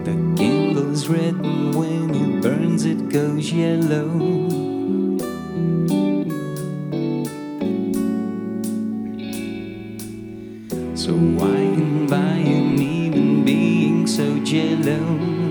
The candle's red, and when it burns, it goes yellow. So why invite an even being so jello?